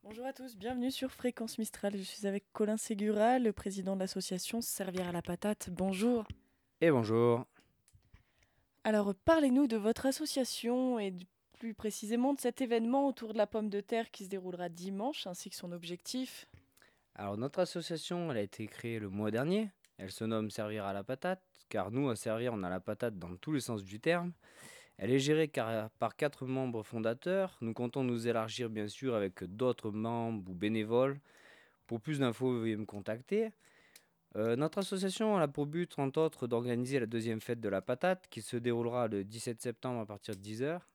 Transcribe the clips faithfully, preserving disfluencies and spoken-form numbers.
Bonjour à tous, bienvenue sur Fréquence Mistral. Je suis avec Colin Ségura, le président de l'association Servir à la patate. Bonjour. Et bonjour. Alors, parlez-nous de votre association et du- plus précisément de cet événement autour de la pomme de terre qui se déroulera dimanche, ainsi que son objectif. Alors notre association, elle a été créée le mois dernier. Elle se nomme Servir à la patate, car nous, à Servir, on a la patate dans tous les sens du terme. Elle est gérée car- par quatre membres fondateurs. Nous comptons nous élargir bien sûr avec d'autres membres ou bénévoles. Pour plus d'infos, veuillez me contacter. Euh, notre association a pour but, entre autres, d'organiser la deuxième fête de la patate qui se déroulera le dix-sept septembre à partir de dix heures.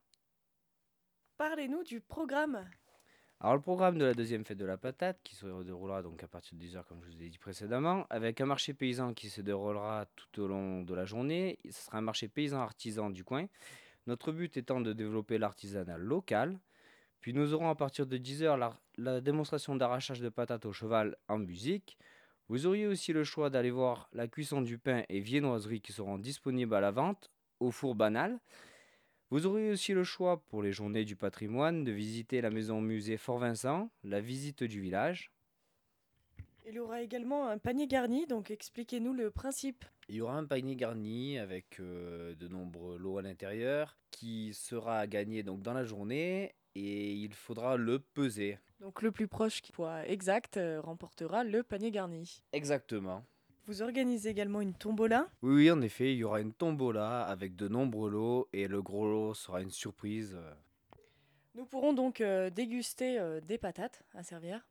Parlez-nous du programme. Alors le programme de la deuxième fête de la patate, qui se déroulera donc à partir de dix heures comme je vous ai dit précédemment, avec un marché paysan qui se déroulera tout au long de la journée. Ce sera un marché paysan artisan du coin. Notre but étant de développer l'artisanat local. Puis nous aurons à partir de dix heures la, la démonstration d'arrachage de patates au cheval en musique. Vous auriez aussi le choix d'aller voir la cuisson du pain et viennoiseries qui seront disponibles à la vente au four banal. Vous aurez aussi le choix pour les journées du patrimoine de visiter la maison musée Fort-Vincent, la visite du village. Il y aura également un panier garni, donc expliquez-nous le principe. Il y aura un panier garni avec euh, de nombreux lots à l'intérieur qui sera à gagner donc dans la journée et il faudra le peser. Donc le plus proche qui poids exact euh, remportera le panier garni. Exactement. Vous organisez également une tombola. Oui, oui, en effet, il y aura une tombola avec de nombreux lots et le gros lot sera une surprise. euh. Nous pourrons donc euh, déguster euh, des patates à servir.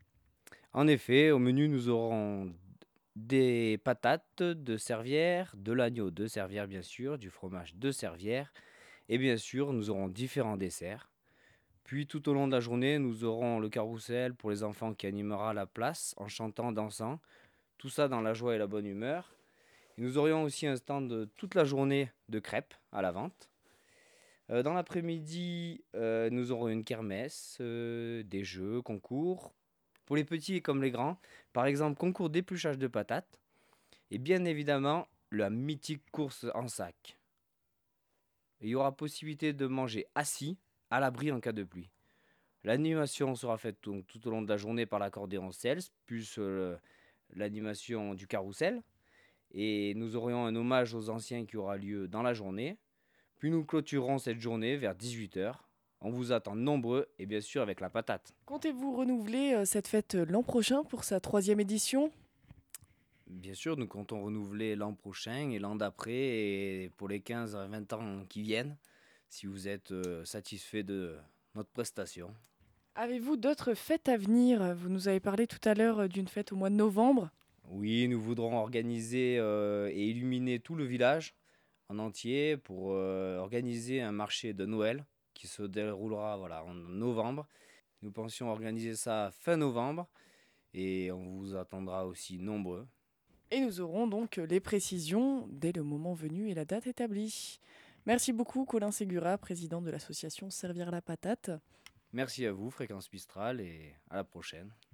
En effet, au menu, nous aurons des patates de Servières, de l'agneau de Servières bien sûr, du fromage de Servières et bien sûr, nous aurons différents desserts. Puis tout au long de la journée, nous aurons le carrousel pour les enfants qui animera la place en chantant, dansant, tout ça dans la joie et la bonne humeur. Et nous aurions aussi un stand toute la journée de crêpes à la vente. Euh, dans l'après-midi, euh, nous aurons une kermesse, euh, des jeux, concours, pour les petits comme les grands. Par exemple, concours d'épluchage de patates. Et bien évidemment, la mythique course en sac. Il y aura possibilité de manger assis, à l'abri en cas de pluie. L'animation sera faite donc tout au long de la journée par l'accordéon Cels, plus euh, l'animation du carrousel. Et nous aurions un hommage aux anciens qui aura lieu dans la journée. Puis nous clôturerons cette journée vers dix-huit heures. On vous attend nombreux et bien sûr avec la patate. Comptez-vous renouveler euh, cette fête euh, l'an prochain pour sa troisième édition? Bien sûr, nous comptons renouveler l'an prochain et l'an d'après et pour les quinze à vingt ans qui viennent, si vous êtes euh, satisfait de notre prestation. Avez-vous d'autres fêtes à venir? Vous nous avez parlé tout à l'heure euh, d'une fête au mois de novembre. Oui, nous voudrons organiser euh, et illuminer tout le village en entier pour euh, organiser un marché de Noël qui se déroulera voilà, en novembre. Nous pensions organiser ça fin novembre et on vous attendra aussi nombreux. Et nous aurons donc euh, les précisions dès le moment venu et la date établie. Merci beaucoup Colin Ségura, président de l'association Servir la patate. Merci à vous, Fréquence Mistral, et à la prochaine.